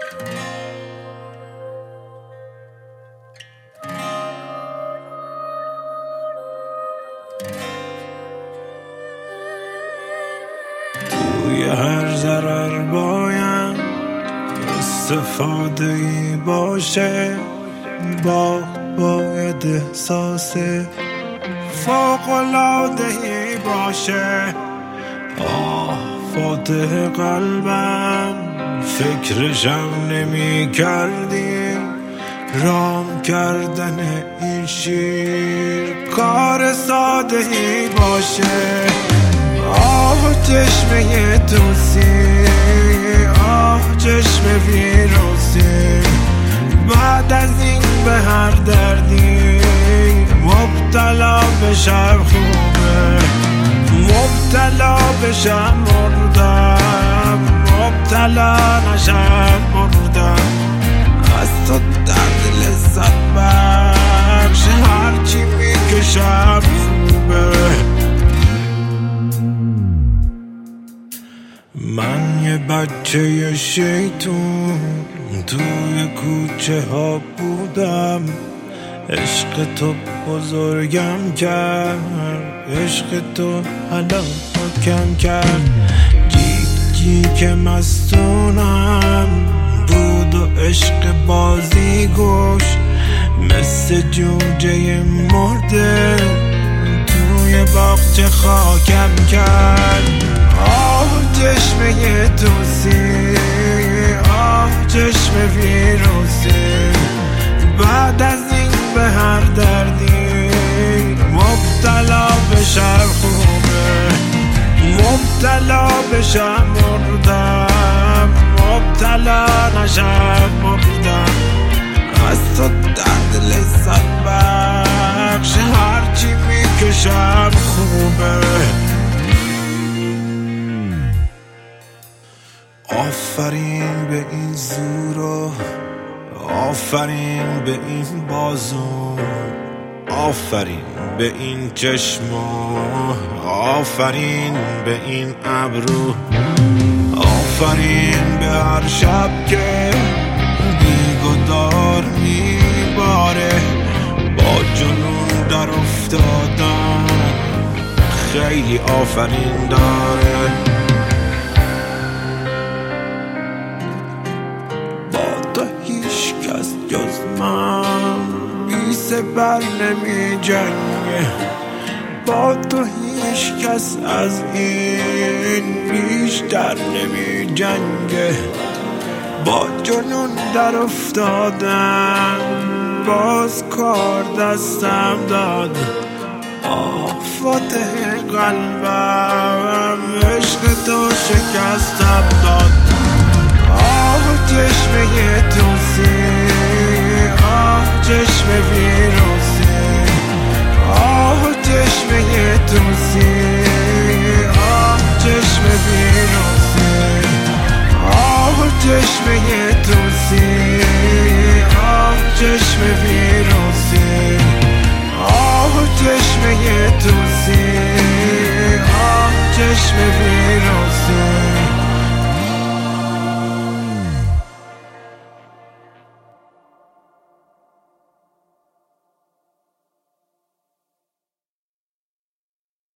توی هر ضرر باید استفاده ای باشه، باید احساس فوق‌العاده ای باشه. فاتح قلبم فکرشم نمی کردی، رام کردن این شیر کار ساده ای باشه. چشمه توسی، چشم ویروسی، بعد از این به هر دردی مبتلا بشم خوبه، مبتلا بشم مردم، مبتلا نشم مردم. از تو درد لذت بخش هرچی میکشم خوبه. من یه بچه شیطون توی کوچه ها بودم، عشق تو بزرگم کرد، عشق تو هلاکم کرد. جیک که مستونم بود و عشق بازی گوش، مثل جوجه مرده توی باغچه خاکم کرد. چشمه توسی، چشم ویروسی، بعد از این به هر دردی مبتلا بشم خوبه، مبتلا بشم مردم، مبتلا نشم مردم. از تو درد لذت بخش هرچی میکشم خوبه. آفرین به این زورا، آفرین به این بازو، آفرین به این چشما، آفرین به این ابرو، آفرین به هر شب که بیگدار میباره. با جنون در افتادن خیلی آفرین داره. جز من بی سپر نمی جنگه، با تو هیچ کس از این بیشتر نمی جنگه. با جنون در افتادم باز کار دستم داد. فاتح قلبم عشق تو شکستم داد. چشمه توسی، چشم ویروسی، چشمه توسی، چشم ویروسی، چشمه توسی، چشم ویروسی، چشمه توسی، چشم ویروسی.